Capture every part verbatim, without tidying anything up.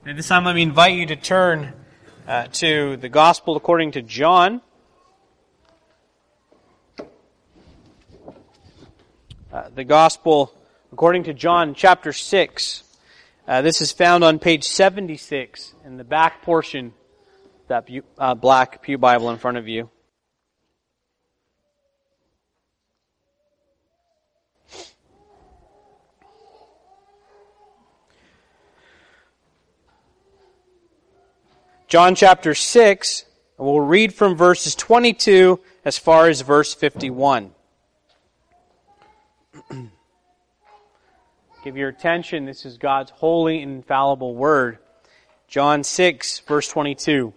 At this time, let me invite you to turn uh, to the Gospel according to John. Uh, the Gospel according to John, chapter six. Uh, this is found on page seventy-six in the back portion of that pew, uh, black pew Bible in front of you. John chapter six, and we'll read from verses twenty-two as far as verse fifty-one. Give your attention, this is God's holy and infallible word. John six, verse twenty-two.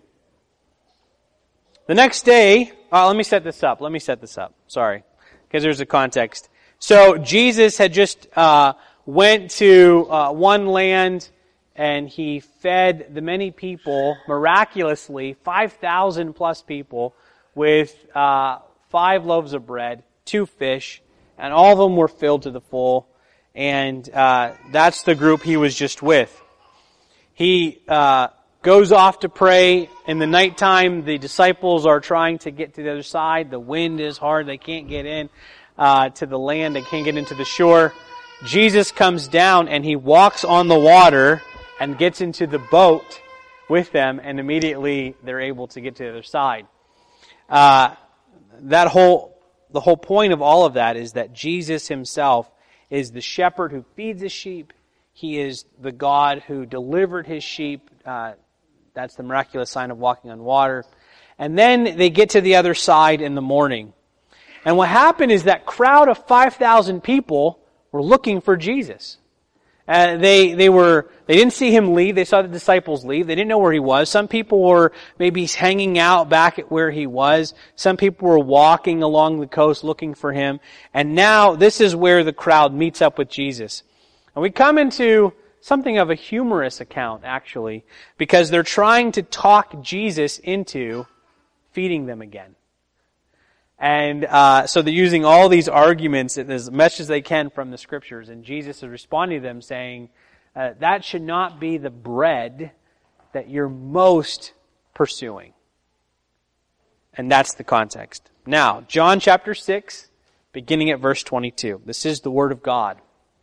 The next day, uh, let me set this up, let me set this up, sorry, because there's a context. So Jesus had just uh, went to uh, one land, and he fed the many people, miraculously, five thousand plus people, with uh, five loaves of bread, two fish, and all of them were filled to the full. And uh, that's the group he was just with. He uh, goes off to pray. In the nighttime, the disciples are trying to get to the other side. The wind is hard. They can't get in uh, to the land. They can't get into the shore. Jesus comes down and he walks on the water and gets into the boat with them, and immediately they're able to get to the other side. Uh, that whole, the whole point of all of that is that Jesus himself is the shepherd who feeds his sheep. He is the God who delivered his sheep. Uh, that's the miraculous sign of walking on water. And then they get to the other side in the morning. And what happened is that crowd of five thousand people were looking for Jesus. Uh, they they were they didn't see him leave. They saw the disciples leave. They didn't know where he was. Some people were maybe hanging out back at where he was. Some people were walking along the coast looking for him. And now this is where the crowd meets up with Jesus. And we come into something of a humorous account, actually, because they're trying to talk Jesus into feeding them again. And uh, so they're using all these arguments as much as they can from the Scriptures. And Jesus is responding to them saying, uh, that should not be the bread that you're most pursuing. And that's the context. Now, John chapter six, beginning at verse twenty-two. This is the Word of God.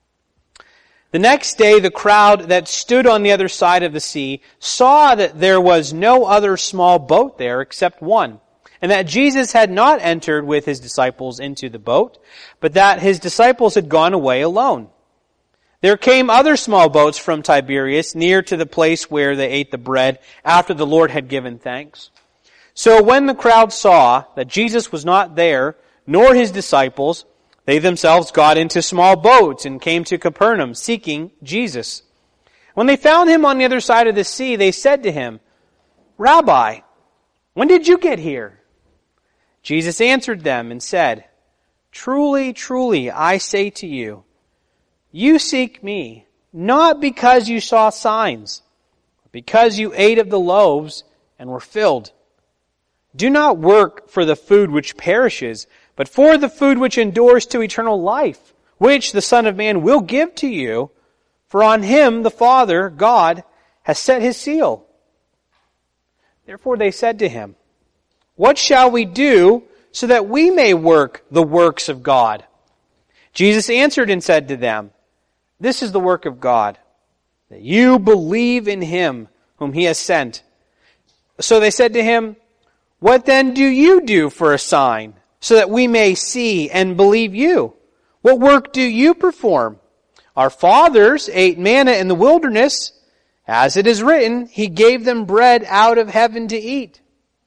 The next day, the crowd that stood on the other side of the sea saw that there was no other small boat there except one, and that Jesus had not entered with his disciples into the boat, but that his disciples had gone away alone. There came other small boats from Tiberias near to the place where they ate the bread after the Lord had given thanks. So when the crowd saw that Jesus was not there, nor his disciples, they themselves got into small boats and came to Capernaum seeking Jesus. When they found him on the other side of the sea, they said to him, "Rabbi, when did you get here?" Jesus answered them and said, "Truly, truly, I say to you, you seek me, not because you saw signs, but because you ate of the loaves and were filled. Do not work for the food which perishes, but for the food which endures to eternal life, which the Son of Man will give to you, for on him the Father, God, has set his seal." Therefore they said to him, "What shall we do so that we may work the works of God?" Jesus answered and said to them, "This is the work of God, that you believe in him whom he has sent." So they said to him, "What then do you do for a sign, so that we may see and believe you? What work do you perform? Our fathers ate manna in the wilderness. As it is written, he gave them bread out of heaven to eat."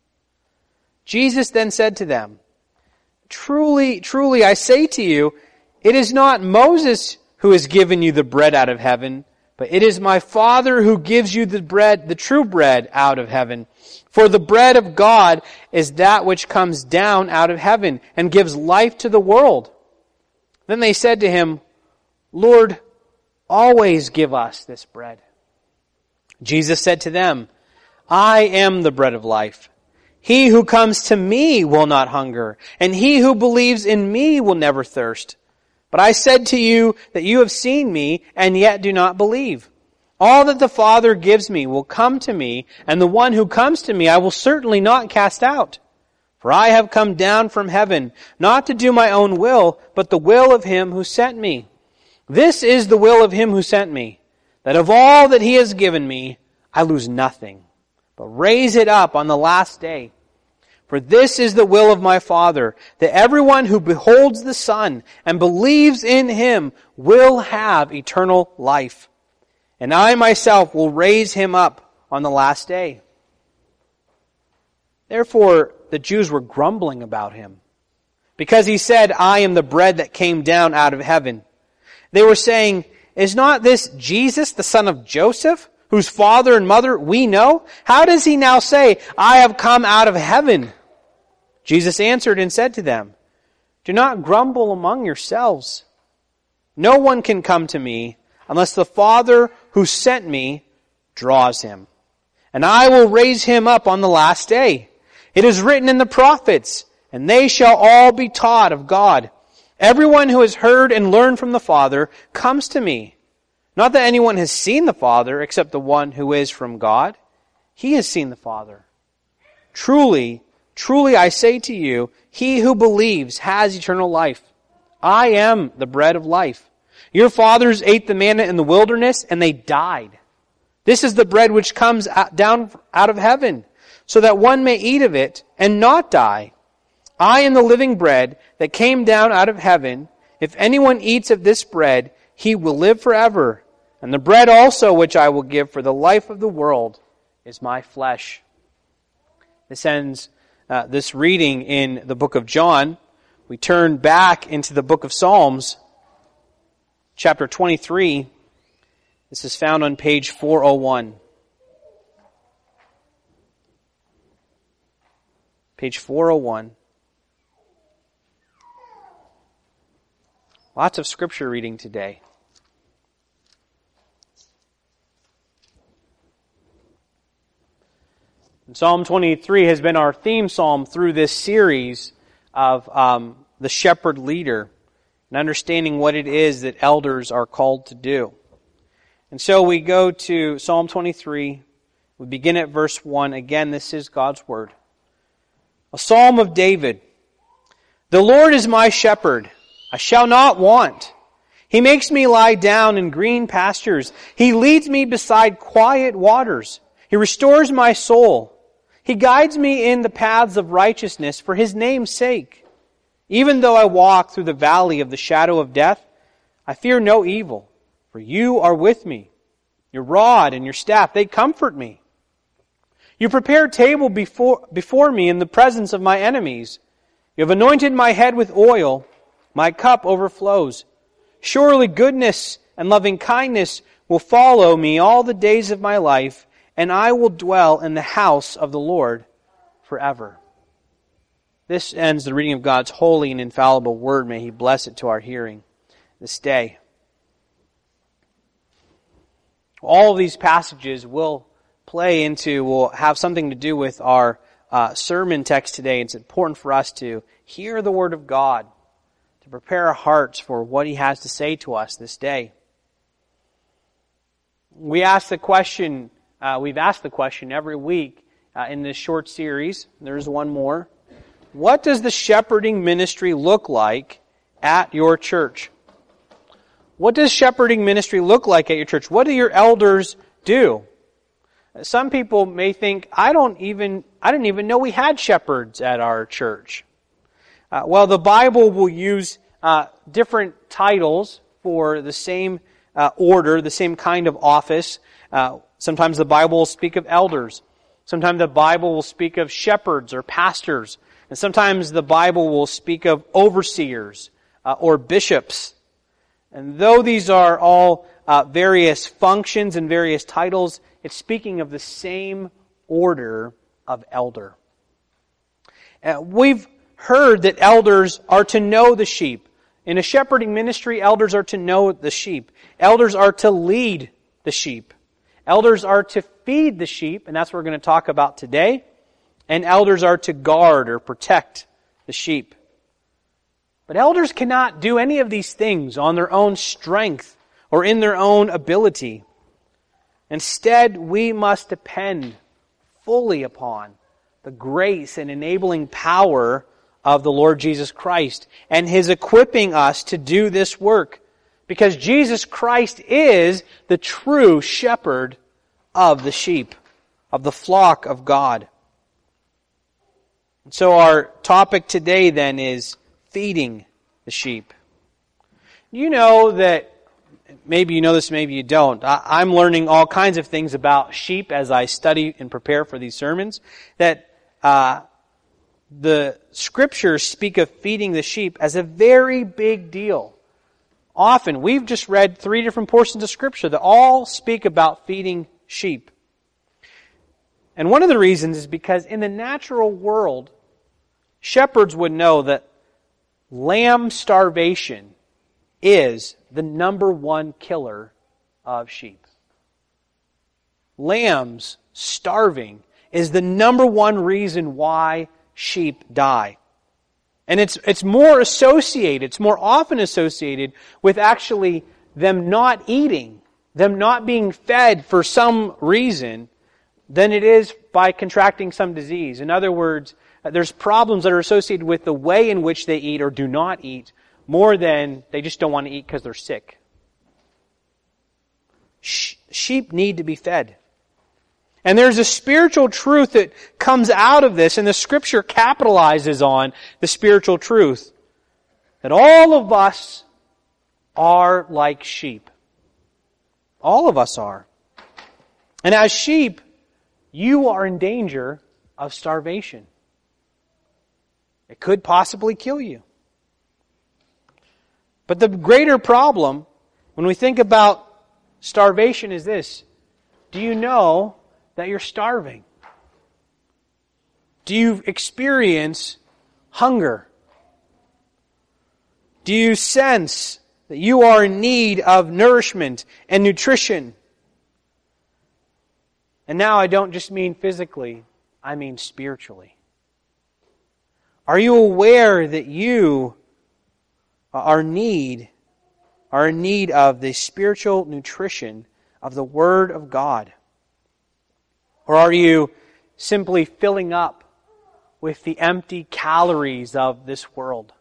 Jesus then said to them, "Truly, truly, I say to you, it is not Moses who has given you the bread out of heaven, but it is my Father who gives you the bread, the true bread out of heaven. For the bread of God is that which comes down out of heaven and gives life to the world." Then they said to him, "Lord, always give us this bread." Jesus said to them, "I am the bread of life. He who comes to me will not hunger, and he who believes in me will never thirst. But I said to you that you have seen me, and yet do not believe. All that the Father gives me will come to me, and the one who comes to me I will certainly not cast out. For I have come down from heaven, not to do my own will, but the will of him who sent me. This is the will of him who sent me, that of all that he has given me, I lose nothing, but raise it up on the last day. For this is the will of my Father, that everyone who beholds the Son and believes in him will have eternal life. And I myself will raise him up on the last day. Therefore, the Jews were grumbling about him, because he said, I am the bread that came down out of heaven. They were saying, is not this Jesus, the son of Joseph, whose father and mother we know? How does he now say, I have come out of heaven? Jesus answered and said to them, do not grumble among yourselves. No one can come to me unless the Father who sent me draws him. And I will raise him up on the last day. It is written in the prophets, and they shall all be taught of God. Everyone who has heard and learned from the Father comes to me. Not that anyone has seen the Father except the one who is from God. He has seen the Father. Truly, truly I say to you, he who believes has eternal life. I am the bread of life. Your fathers ate the manna in the wilderness, and they died. This is the bread which comes down out of heaven, so that one may eat of it and not die. I am the living bread that came down out of heaven. If anyone eats of this bread, he will live forever. And the bread also which I will give for the life of the world is my flesh. This ends uh, this reading in the book of John. We turn back into the book of Psalms, chapter twenty-three. This is found on page four oh one. Page four oh one. Lots of scripture reading today. And Psalm twenty-three has been our theme psalm through this series of um, the shepherd leader and understanding what it is that elders are called to do. And so we go to Psalm twenty-three. We begin at verse one. Again, this is God's word. A psalm of David. The Lord is my shepherd. I shall not want. He makes me lie down in green pastures. He leads me beside quiet waters. He restores my soul. He guides me in the paths of righteousness for his name's sake. Even though I walk through the valley of the shadow of death, I fear no evil, for you are with me. Your rod and your staff, they comfort me. You prepare a table before, before me in the presence of my enemies. You have anointed my head with oil. My cup overflows. Surely goodness and loving kindness will follow me all the days of my life, and I will dwell in the house of the Lord forever. This ends the reading of God's holy and infallible word. May He bless it to our hearing this day. All of these passages will play into, will have something to do with our uh, sermon text today. It's important for us to hear the Word of God, to prepare our hearts for what He has to say to us this day. We ask the question, uh, we've asked the question every week uh, in this short series. There's one more. What does the shepherding ministry look like at your church? What does shepherding ministry look like at your church? What do your elders do? Some people may think, I don't even, I didn't even know we had shepherds at our church. Uh, well, the Bible will use uh, different titles for the same uh, order, the same kind of office. Uh, sometimes the Bible will speak of elders. Sometimes the Bible will speak of shepherds or pastors. And sometimes the Bible will speak of overseers uh, or bishops. And though these are all uh, various functions and various titles, it's speaking of the same order of elder. Uh, we've heard that elders are to know the sheep. In a shepherding ministry, elders are to know the sheep. Elders are to lead the sheep. Elders are to feed the sheep, and that's what we're going to talk about today. And elders are to guard or protect the sheep. But elders cannot do any of these things on their own strength or in their own ability. Instead, we must depend fully upon the grace and enabling power of the Lord Jesus Christ and His equipping us to do this work, because Jesus Christ is the true shepherd of the sheep, of the flock of God. So our topic today then is feeding the sheep. You know that, maybe you know this, maybe you don't, I'm learning all kinds of things about sheep as I study and prepare for these sermons, that uh, the Scriptures speak of feeding the sheep as a very big deal. Often, we've just read three different portions of Scripture that all speak about feeding sheep. And one of the reasons is because in the natural world, shepherds would know that lamb starvation is the number one killer of sheep. Lambs starving is the number one reason why sheep die. And it's it's more associated, it's more often associated with actually them not eating, them not being fed for some reason, than it is by contracting some disease. In other words, there's problems that are associated with the way in which they eat or do not eat, more than they just don't want to eat because they're sick. Sheep need to be fed. And there's a spiritual truth that comes out of this, and the Scripture capitalizes on the spiritual truth, that all of us are like sheep. All of us are. And as sheep, you are in danger of starvation. It could possibly kill you. But the greater problem, when we think about starvation, is this. Do you know that you're starving? Do you experience hunger? Do you sense that you are in need of nourishment and nutrition? And now I don't just mean physically, I mean spiritually. Are you aware that you are need, are in need of the spiritual nutrition of the Word of God? Or are you simply filling up with the empty calories of this world?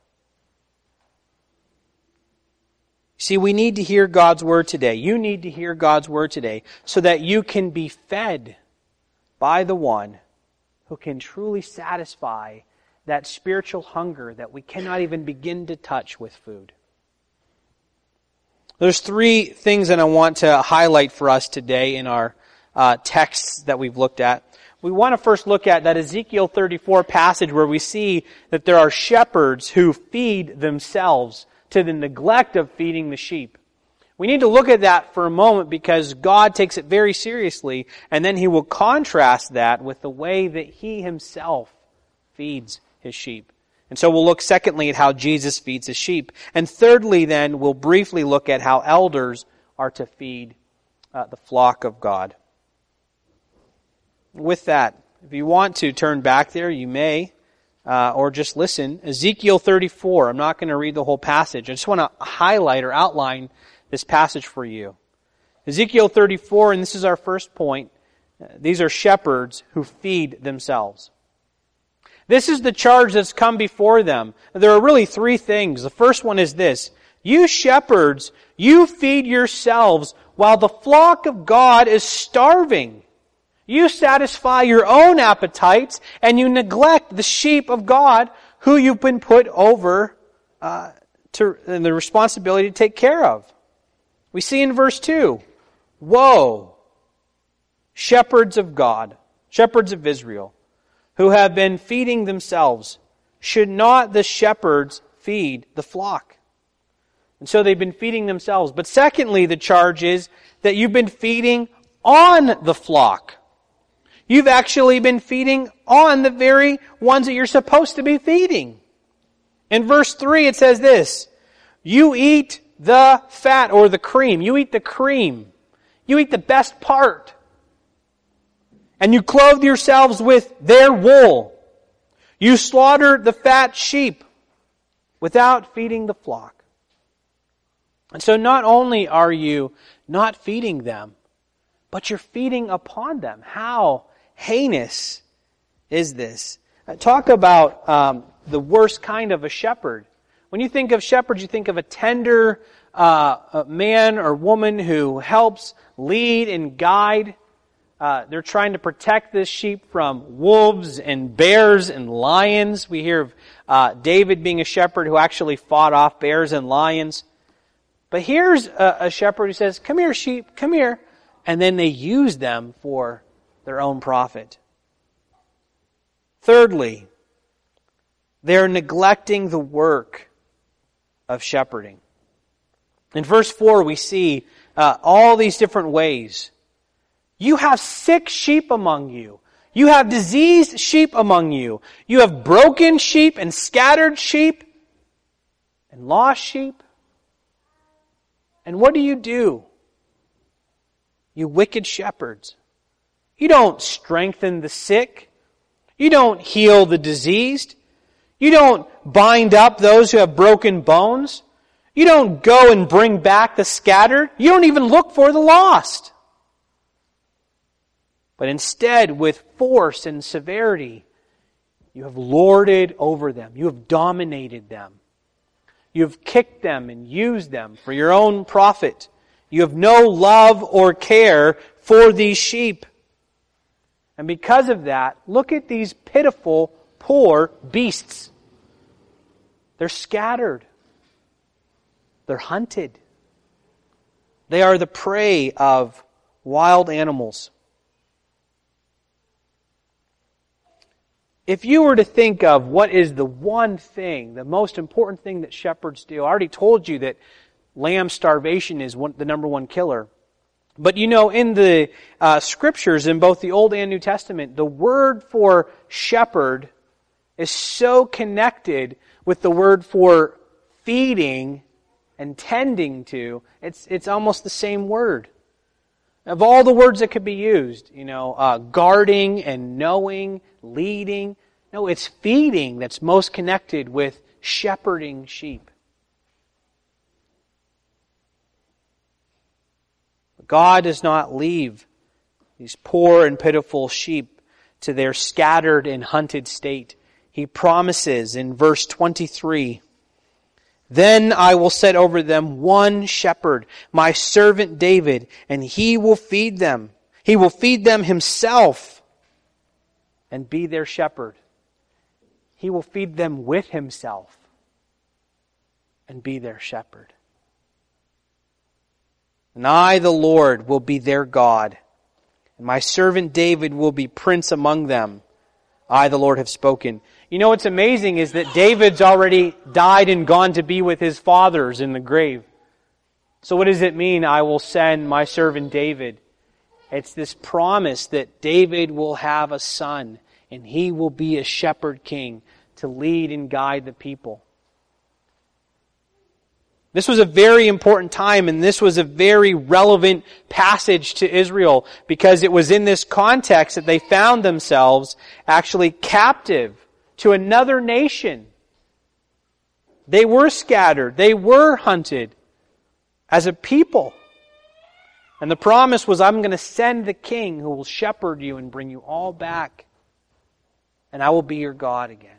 See, we need to hear God's Word today. You need to hear God's Word today so that you can be fed by the one who can truly satisfy that spiritual hunger that we cannot even begin to touch with food. There's three things that I want to highlight for us today in our uh, texts that we've looked at. We want to first look at that Ezekiel thirty-four passage where we see that there are shepherds who feed themselves to the neglect of feeding the sheep. We need to look at that for a moment because God takes it very seriously, and then He will contrast that with the way that He Himself feeds His sheep. And so we'll look secondly at how Jesus feeds His sheep. And thirdly then, we'll briefly look at how elders are to feed uh, the flock of God. With that, if you want to turn back there, you may, uh, or just listen. Ezekiel thirty-four, I'm not going to read the whole passage. I just want to highlight or outline this passage for you. Ezekiel thirty-four, and this is our first point. Uh, these are shepherds who feed themselves. This is the charge that's come before them. There are really three things. The first one is this. You shepherds, you feed yourselves while the flock of God is starving. You satisfy your own appetites and you neglect the sheep of God who you've been put over uh, to and the responsibility to take care of. We see in verse two, woe, shepherds of God, shepherds of Israel, who have been feeding themselves. Should not the shepherds feed the flock? And so they've been feeding themselves. But secondly, the charge is that you've been feeding on the flock. You've actually been feeding on the very ones that you're supposed to be feeding. In verse three it says this, you eat the fat or the cream. You eat the cream. You eat the best part. And you clothe yourselves with their wool. You slaughter the fat sheep without feeding the flock. And so not only are you not feeding them, but you're feeding upon them. How heinous is this? Talk about um, the worst kind of a shepherd. When you think of shepherds, you think of a tender uh, a man or woman who helps lead and guide. Uh, they're trying to protect this sheep from wolves and bears and lions. We hear of uh, David being a shepherd who actually fought off bears and lions. But here's a, a shepherd who says, "Come here, sheep, come here." And then they use them for their own profit. Thirdly, they're neglecting the work of shepherding. In verse four, we see uh, all these different ways. You have sick sheep among you. You have diseased sheep among you. You have broken sheep and scattered sheep and lost sheep. And what do you do? You wicked shepherds. You don't strengthen the sick. You don't heal the diseased. You don't bind up those who have broken bones. You don't go and bring back the scattered. You don't even look for the lost. But instead, with force and severity, you have lorded over them. You have dominated them. You have kicked them and used them for your own profit. You have no love or care for these sheep. And because of that, look at these pitiful, poor beasts. They're scattered. They're hunted. They are the prey of wild animals. If you were to think of what is the one thing, the most important thing that shepherds do, I already told you that lamb starvation is one, the number one killer. But you know, in the uh, Scriptures, in both the Old and New Testament, the word for shepherd is so connected with the word for feeding and tending to. It's it's almost the same word. Of all the words that could be used, you know, uh, guarding and knowing, leading. No, it's feeding that's most connected with shepherding sheep. God does not leave these poor and pitiful sheep to their scattered and hunted state. He promises in verse twenty-three, "Then I will set over them one shepherd, my servant David, and he will feed them. He will feed them himself and be their shepherd." He will feed them with himself and be their shepherd. "And I, the Lord, will be their God, and my servant David will be prince among them. I, the Lord, have spoken." You know what's amazing is that David's already died and gone to be with his fathers in the grave. So what does it mean, "I will send my servant David"? It's this promise that David will have a son, and he will be a shepherd king to lead and guide the people. This was a very important time, and this was a very relevant passage to Israel, because it was in this context that they found themselves actually captive to another nation. They were scattered. They were hunted as a people. And the promise was, "I'm going to send the king who will shepherd you and bring you all back, and I will be your God again."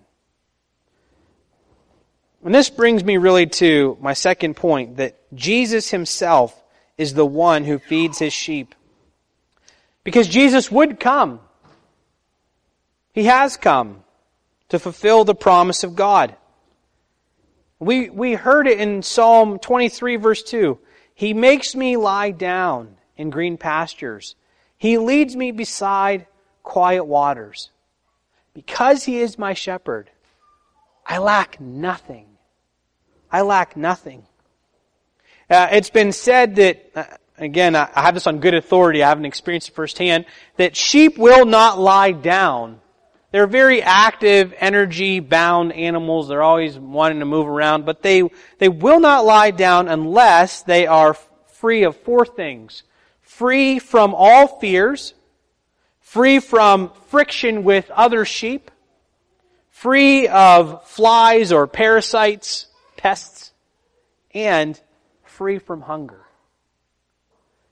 And this brings me really to my second point, that Jesus himself is the one who feeds his sheep. Because Jesus would come. He has come to fulfill the promise of God. We, we heard it in Psalm twenty-three verse two. "He makes me lie down in green pastures. He leads me beside quiet waters. Because he is my shepherd, I lack nothing." I lack nothing. Uh, it's been said that, uh, again, I, I have this on good authority, I haven't experienced it firsthand, that sheep will not lie down. They're very active, energy-bound animals. They're always wanting to move around, but they, they will not lie down unless they are free of four things. Free from all fears, free from friction with other sheep, free of flies or parasites, pests, and free from hunger.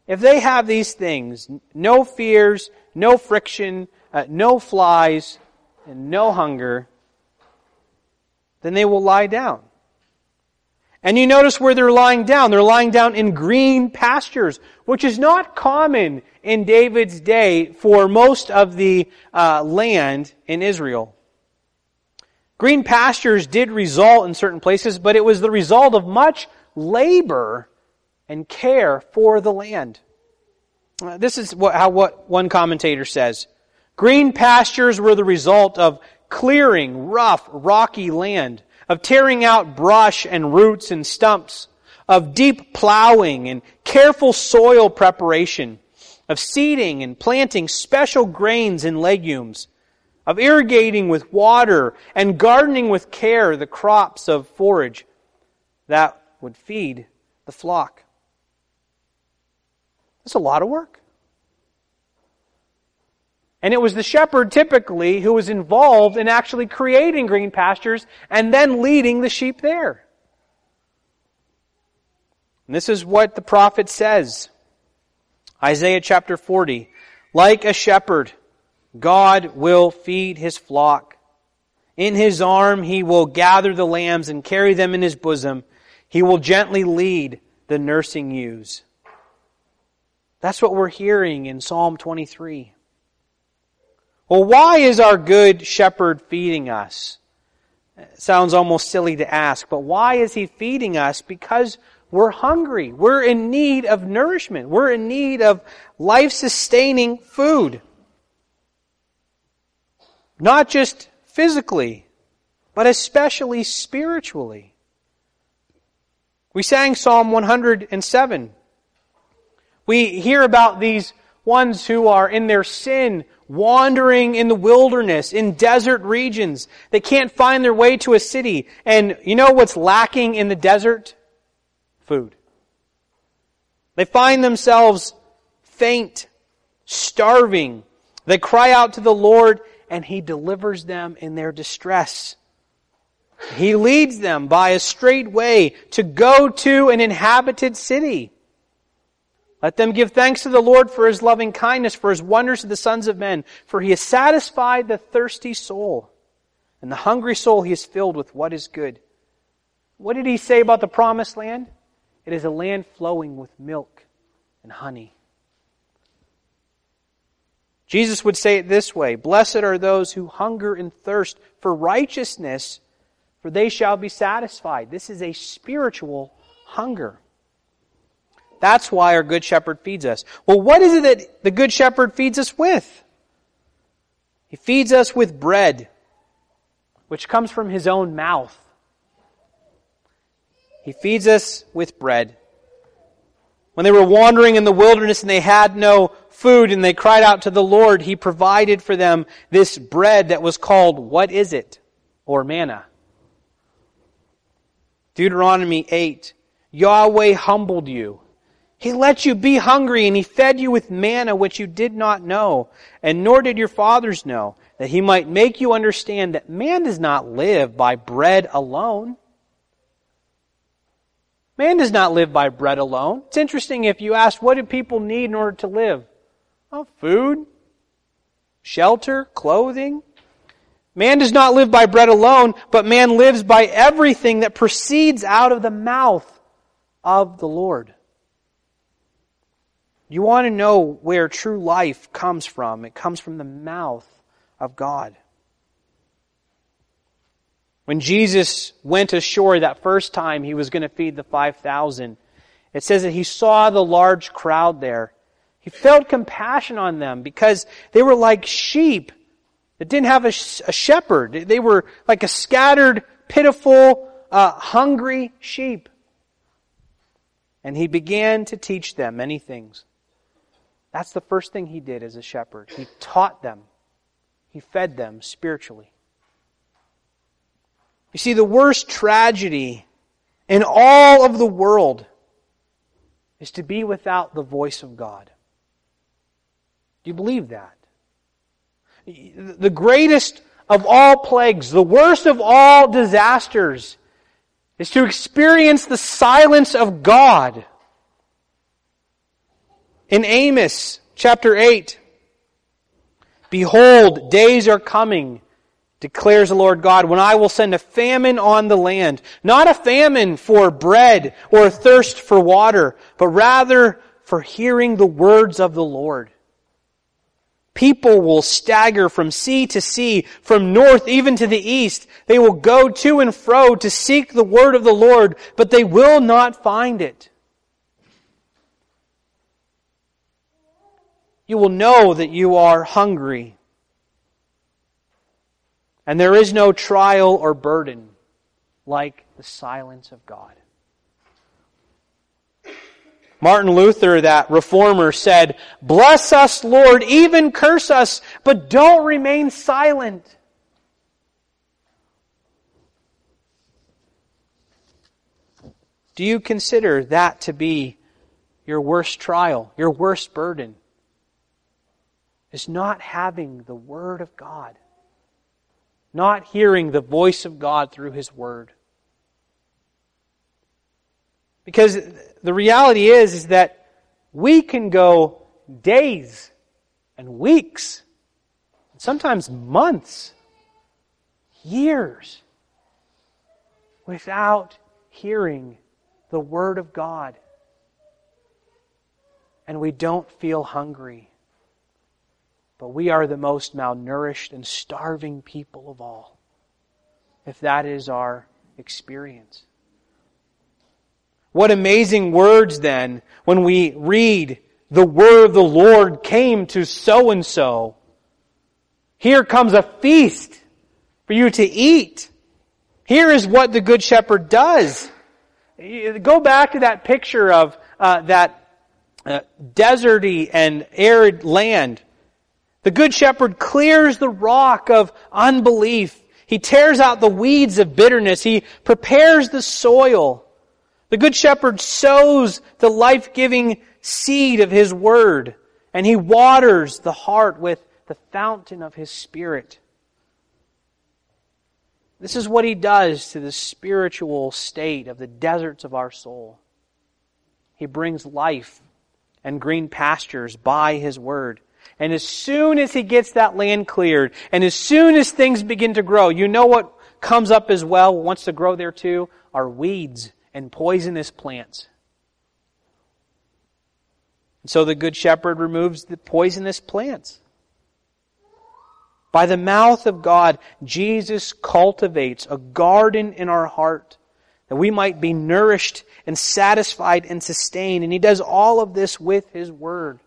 if they have these things, no fears, no friction, uh, no flies, and no hunger, then they will lie down. And you notice where they're lying down. They're lying down in green pastures, which is not common in David's day for most of the uh, land in Israel. Green pastures did result in certain places, but it was the result of much labor and care for the land. Uh, this is what, how what one commentator says. Green pastures were the result of clearing rough, rocky land, of tearing out brush and roots and stumps, of deep plowing and careful soil preparation, of seeding and planting special grains and legumes, of irrigating with water and gardening with care the crops of forage that would feed the flock. That's a lot of work. And it was the shepherd typically who was involved in actually creating green pastures and then leading the sheep there. And this is what the prophet says. Isaiah chapter forty. Like a shepherd, God will feed His flock. In His arm He will gather the lambs and carry them in His bosom. He will gently lead the nursing ewes. That's what we're hearing in Psalm twenty-three. Well, why is our good shepherd feeding us? It sounds almost silly to ask, but why is He feeding us? Because we're hungry. We're in need of nourishment. We're in need of life-sustaining food. Not just physically, but especially spiritually. We sang Psalm one hundred seven. We hear about these ones who are in their sin, wandering in the wilderness, in desert regions. They can't find their way to a city. And you know what's lacking in the desert? Food. They find themselves faint, starving. They cry out to the Lord, and He delivers them in their distress. He leads them by a straight way to go to an inhabited city. Let them give thanks to the Lord for His loving kindness, for His wonders to the sons of men. For He has satisfied the thirsty soul, and the hungry soul He has filled with what is good. What did He say about the promised land? It is a land flowing with milk and honey. Jesus would say it this way, Blessed are those who hunger and thirst for righteousness, for they shall be satisfied. This is a spiritual hunger. That's why our Good Shepherd feeds us. Well, what is it that the Good Shepherd feeds us with? He feeds us with bread, which comes from His own mouth. He feeds us with bread. When they were wandering in the wilderness and they had no food and they cried out to the Lord, He provided for them this bread that was called, what is it? Or manna. Deuteronomy eight, Yahweh humbled you. He let you be hungry, and He fed you with manna which you did not know, and nor did your fathers know, that He might make you understand that man does not live by bread alone. Man does not live by bread alone. It's interesting if you ask, what do people need in order to live? Well, food, shelter, clothing. Man does not live by bread alone, but man lives by everything that proceeds out of the mouth of the Lord. You want to know where true life comes from. It comes from the mouth of God. When Jesus went ashore that first time He was going to feed the five thousand, it says that He saw the large crowd there. He felt compassion on them because they were like sheep that didn't have a, a shepherd. They were like a scattered, pitiful, uh, hungry sheep. And He began to teach them many things. That's the first thing He did as a shepherd. He taught them. He fed them spiritually. You see, the worst tragedy in all of the world is to be without the voice of God. Do you believe that? The greatest of all plagues, the worst of all disasters, is to experience the silence of God. In Amos chapter eight, behold, days are coming, declares the Lord God, when I will send a famine on the land. Not a famine for bread or a thirst for water, but rather for hearing the words of the Lord. People will stagger from sea to sea, from north even to the east. They will go to and fro to seek the word of the Lord, but they will not find it. You will know that you are hungry, and there is no trial or burden like the silence of God. Martin Luther, that reformer, said, "Bless us, Lord, even curse us, but don't remain silent." Do you consider that to be your worst trial, your worst burden? Is not having the Word of God, not hearing the voice of God through His Word. Because the reality is, is that we can go days and weeks, sometimes months, years, without hearing the Word of God. And we don't feel hungry. But we are the most malnourished and starving people of all, if that is our experience. What amazing words then, when we read, the word of the Lord came to so-and-so. Here comes a feast for you to eat. Here is what the Good Shepherd does. Go back to that picture of uh, that uh, deserty and arid land. The Good Shepherd clears the rock of unbelief. He tears out the weeds of bitterness. He prepares the soil. The Good Shepherd sows the life-giving seed of His Word, and He waters the heart with the fountain of His Spirit. This is what He does to the spiritual state of the deserts of our soul. He brings life and green pastures by His Word. And as soon as He gets that land cleared, and as soon as things begin to grow, you know what comes up as well, wants to grow there too, are weeds and poisonous plants. And so the Good Shepherd removes the poisonous plants. By the mouth of God, Jesus cultivates a garden in our heart that we might be nourished and satisfied and sustained. And He does all of this with His Word.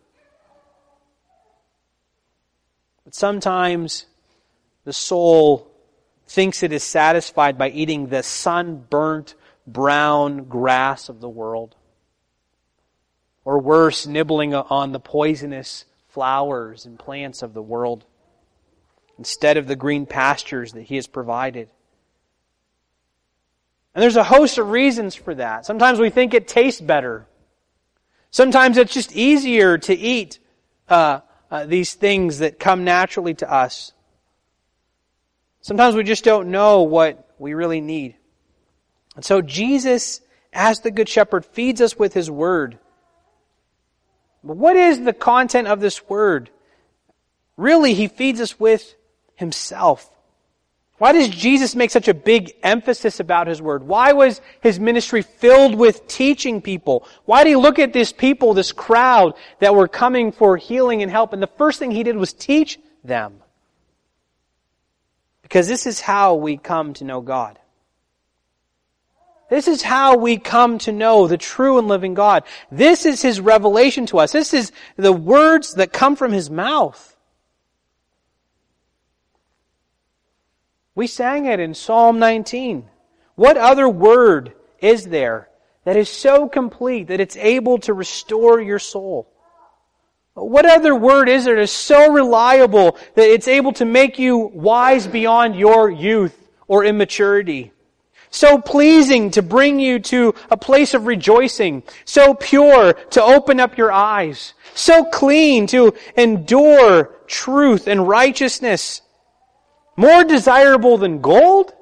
But sometimes the soul thinks it is satisfied by eating the sunburnt brown grass of the world. Or worse, nibbling on the poisonous flowers and plants of the world, instead of the green pastures that He has provided. And there's a host of reasons for that. Sometimes we think it tastes better. Sometimes it's just easier to eat uh, uh, these things that come naturally to us. Sometimes we just don't know what we really need. And so Jesus, as the Good Shepherd, feeds us with His Word. But what is the content of this Word? Really, He feeds us with Himself. Why does Jesus make such a big emphasis about His Word? Why was His ministry filled with teaching people? Why did He look at this people, this crowd that were coming for healing and help, and the first thing He did was teach them? Because this is how we come to know God. This is how we come to know the true and living God. This is His revelation to us. This is the words that come from His mouth. We sang it in Psalm nineteen. What other word is there that is so complete that it's able to restore your soul? What other word is there that is so reliable that it's able to make you wise beyond your youth or immaturity? So pleasing to bring you to a place of rejoicing. So pure to open up your eyes. So clean to endure truth and righteousness. More desirable than gold?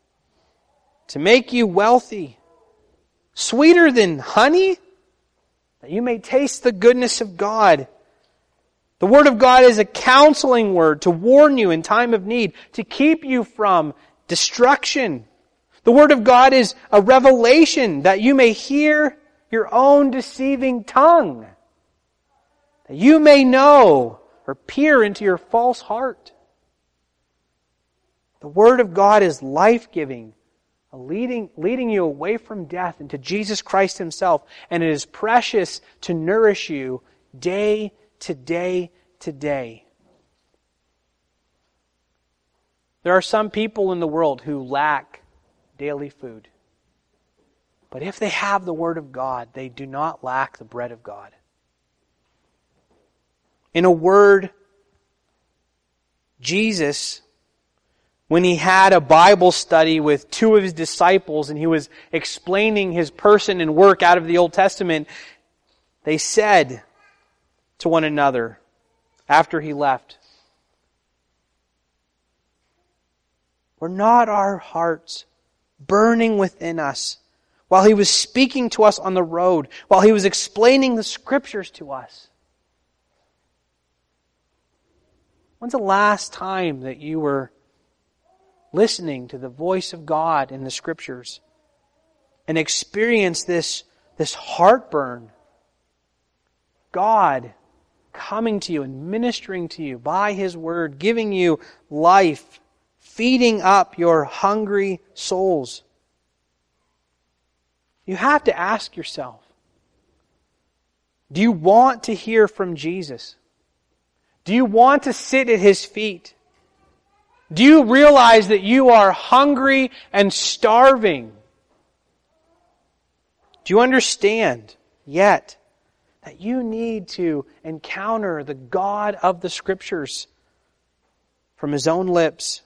To make you wealthy. Sweeter than honey? that you may taste the goodness of God. The Word of God is a counseling word to warn you in time of need, to keep you from destruction. The Word of God is a revelation that you may hear your own deceiving tongue, that you may know or peer into your false heart. The Word of God is life-giving, leading, leading you away from death into Jesus Christ Himself, and it is precious to nourish you day to day to day. There are some people in the world who lack daily food. But if they have the Word of God, they do not lack the bread of God. In a word, Jesus, when He had a Bible study with two of His disciples and He was explaining His person and work out of the Old Testament, they said to one another after He left, "Were not our hearts burning within us while He was speaking to us on the road, while He was explaining the Scriptures to us?" When's the last time that you were listening to the voice of God in the Scriptures and experienced this, this heartburn? God coming to you and ministering to you by His Word, giving you life, feeding up your hungry souls. You have to ask yourself, do you want to hear from Jesus? Do you want to sit at His feet? Do you realize that you are hungry and starving? Do you understand yet that you need to encounter the God of the Scriptures from His own lips?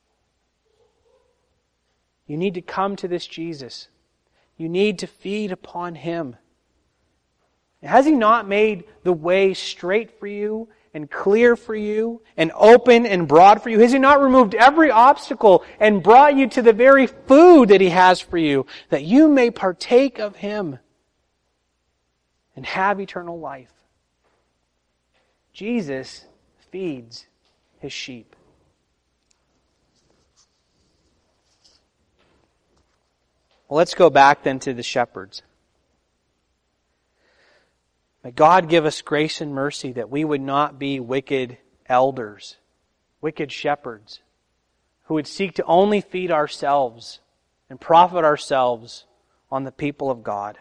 You need to come to this Jesus. You need to feed upon Him. Has He not made the way straight for you and clear for you and open and broad for you? Has He not removed every obstacle and brought you to the very food that He has for you, that you may partake of Him and have eternal life? Jesus feeds His sheep. Well, let's go back then to the shepherds. May God give us grace and mercy that we would not be wicked elders, wicked shepherds, who would seek to only feed ourselves and profit ourselves on the people of God.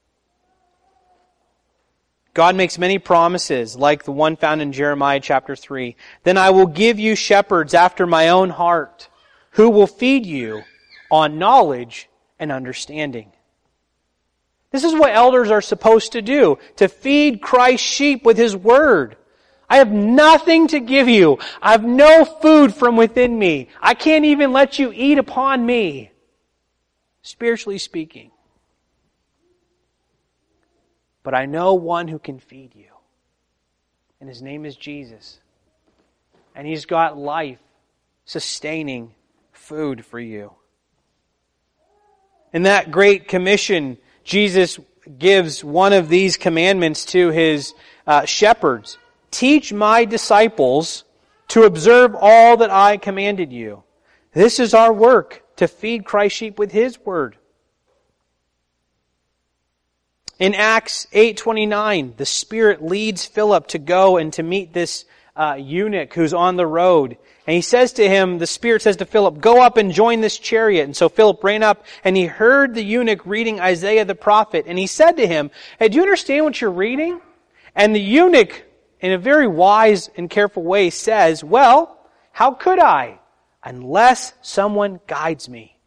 God makes many promises, like the one found in Jeremiah chapter three. "Then I will give you shepherds after my own heart, who will feed you on knowledge and understanding." This is what elders are supposed to do, to feed Christ's sheep with His Word. I have nothing to give you. I have no food from within me. I can't even let you eat upon me, spiritually speaking. But I know one who can feed you, and His name is Jesus. And He's got life-sustaining food for you. In that Great Commission, Jesus gives one of these commandments to His uh, shepherds. "Teach my disciples to observe all that I commanded you." This is our work, to feed Christ's sheep with His Word. In Acts eight twenty-nine, the Spirit leads Philip to go and to meet this uh, eunuch who's on the road. And he says to him, the Spirit says to Philip, "Go up and join this chariot." And so Philip ran up and he heard the eunuch reading Isaiah the prophet. And he said to him, "Hey, do you understand what you're reading?" And the eunuch, in a very wise and careful way, says, "Well, how could I, unless someone guides me?"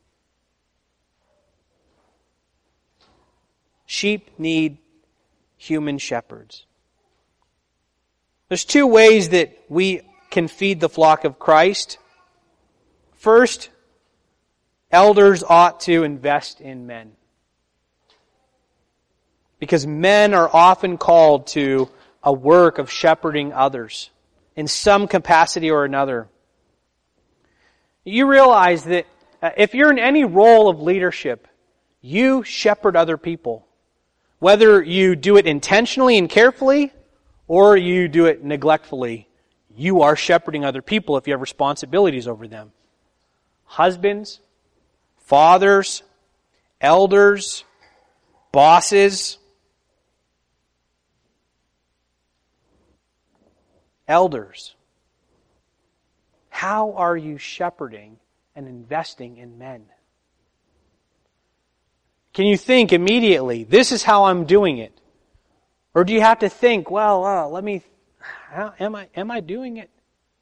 Sheep need human shepherds. There's two ways that we can feed the flock of Christ. First, elders ought to invest in men, because men are often called to a work of shepherding others in some capacity or another. You realize that if you're in any role of leadership, you shepherd other people. whether you do it intentionally and carefully, or you do it neglectfully, you are shepherding other people if you have responsibilities over them. Husbands, fathers, elders, bosses, elders. How are you shepherding and investing in men? Can you think immediately, this is how I'm doing it? Or do you have to think, well, uh, let me, how, am I, am I doing it?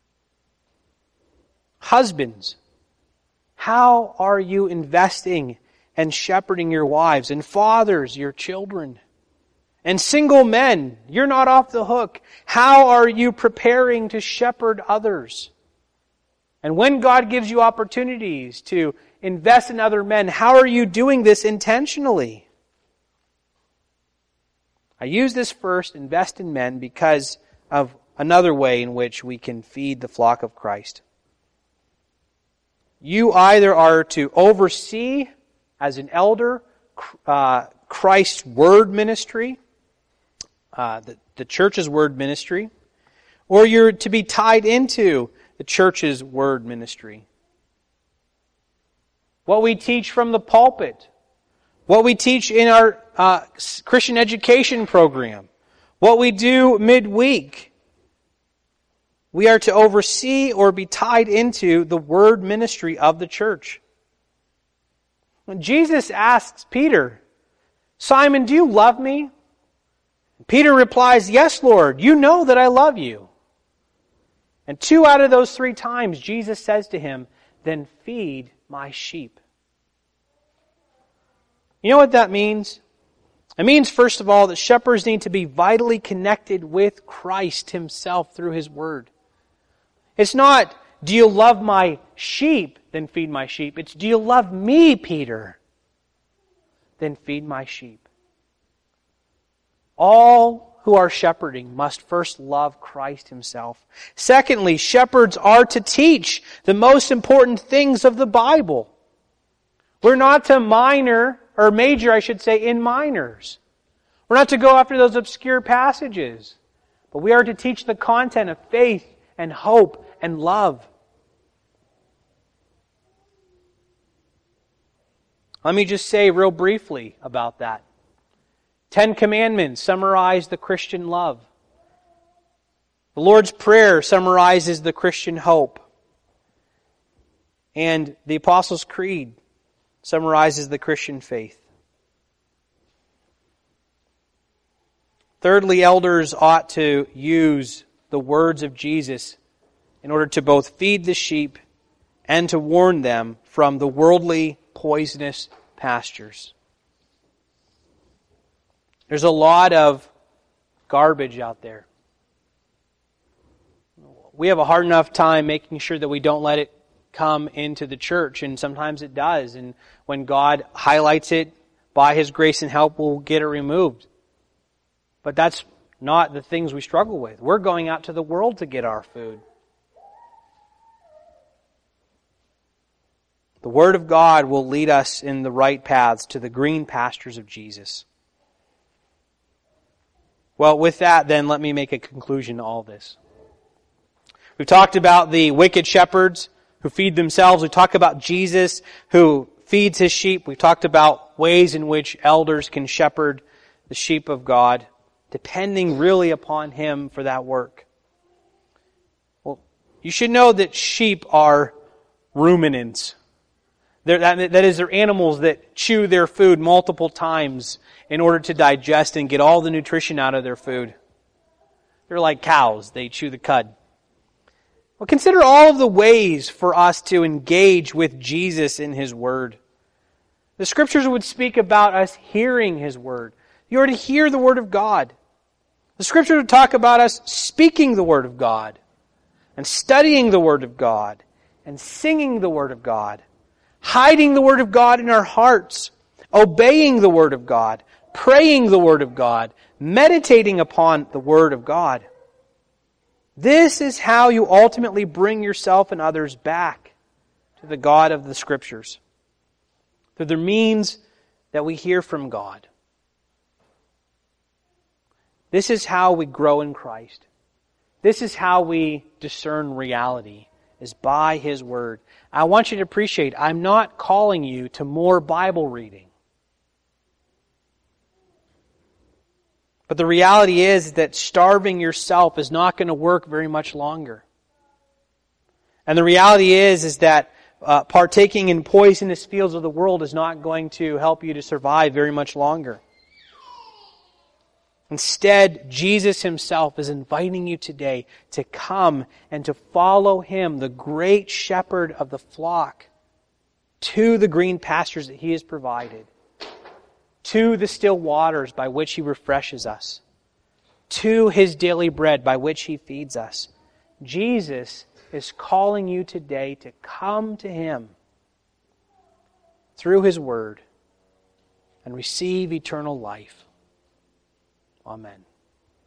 Husbands, how are you investing and shepherding your wives? And fathers, your children? And single men, you're not off the hook. How are you preparing to shepherd others? And when God gives you opportunities to invest in other men, how are you doing this intentionally? I use this first, invest in men, because of another way in which we can feed the flock of Christ. You either are to oversee, as an elder, uh, Christ's word ministry, uh, the, the church's word ministry, or you're to be tied into the church's word ministry. What we teach from the pulpit, what we teach in our uh, Christian education program, what we do midweek, we are to oversee or be tied into the word ministry of the church. When Jesus asks Peter, Simon, do you love me? Peter replies, yes, Lord, you know that I love you. And two out of those three times, Jesus says to him, then feed my sheep. You know what that means? It means, first of all, that shepherds need to be vitally connected with Christ Himself through His Word. It's not, do you love my sheep? Then feed my sheep. It's, do you love me, Peter? Then feed my sheep. All who are shepherding must first love Christ Himself. Secondly, shepherds are to teach the most important things of the Bible. We're not to minor, or major, I should say, in minors. We're not to go after those obscure passages, but we are to teach the content of faith and hope and love. Let me just say real briefly about that. Ten Commandments summarize the Christian love. The Lord's Prayer summarizes the Christian hope. And the Apostles' Creed summarizes the Christian faith. Thirdly, elders ought to use the words of Jesus in order to both feed the sheep and to warn them from the worldly, poisonous pastures. There's a lot of garbage out there. We have a hard enough time making sure that we don't let it come into the church, and sometimes it does. And when God highlights it, by His grace and help, we'll get it removed. But that's not the things we struggle with. We're going out to the world to get our food. The Word of God will lead us in the right paths to the green pastures of Jesus. Well, with that, then, let me make a conclusion to all this. We've talked about the wicked shepherds who feed themselves. We talked about Jesus who feeds His sheep. We've talked about ways in which elders can shepherd the sheep of God, depending really upon Him for that work. Well, you should know that sheep are ruminants. They're, that, that is, they're animals that chew their food multiple times in order to digest and get all the nutrition out of their food. They're like cows. They chew the cud. Well, consider all of the ways for us to engage with Jesus in His Word. The Scriptures would speak about us hearing His Word. You are to hear the Word of God. The Scriptures would talk about us speaking the Word of God, and studying the Word of God, and singing the Word of God, hiding the Word of God in our hearts, obeying the Word of God, praying the Word of God, meditating upon the Word of God. This is how you ultimately bring yourself and others back to the God of the Scriptures, through the means that we hear from God. This is how we grow in Christ. This is how we discern reality, is by His Word. I want you to appreciate, I'm not calling you to more Bible reading. But the reality is that starving yourself is not going to work very much longer. And the reality is, is that uh, partaking in poisonous fields of the world is not going to help you to survive very much longer. Instead, Jesus Himself is inviting you today to come and to follow Him, the great shepherd of the flock, to the green pastures that He has provided, to the still waters by which He refreshes us, to His daily bread by which He feeds us. Jesus is calling you today to come to Him through His Word and receive eternal life. Amen.